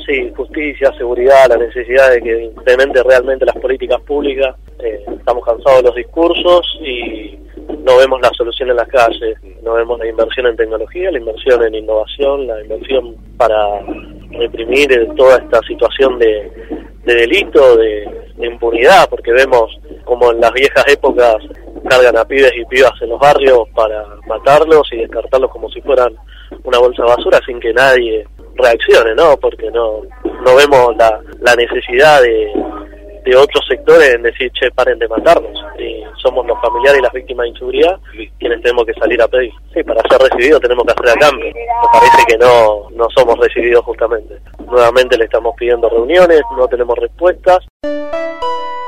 Sí, justicia, seguridad, la necesidad de que implemente realmente las políticas públicas. Estamos cansados de los discursos y no vemos la solución en las calles, no vemos la inversión en tecnología, la inversión en innovación, la inversión para reprimir toda esta situación de delito, de impunidad, porque vemos como en las viejas épocas cargan a pibes y pibas en los barrios para matarlos y descartarlos como si fueran una bolsa de basura sin que nadie reaccione, ¿no? Porque no vemos la necesidad de otros sectores en decir, che, paren de matarnos. Y somos los familiares y las víctimas de inseguridad quienes tenemos que salir a pedir. Sí, para ser recibidos tenemos que hacer a cambio. Me parece que no somos recibidos justamente. Nuevamente le estamos pidiendo reuniones, no tenemos respuestas.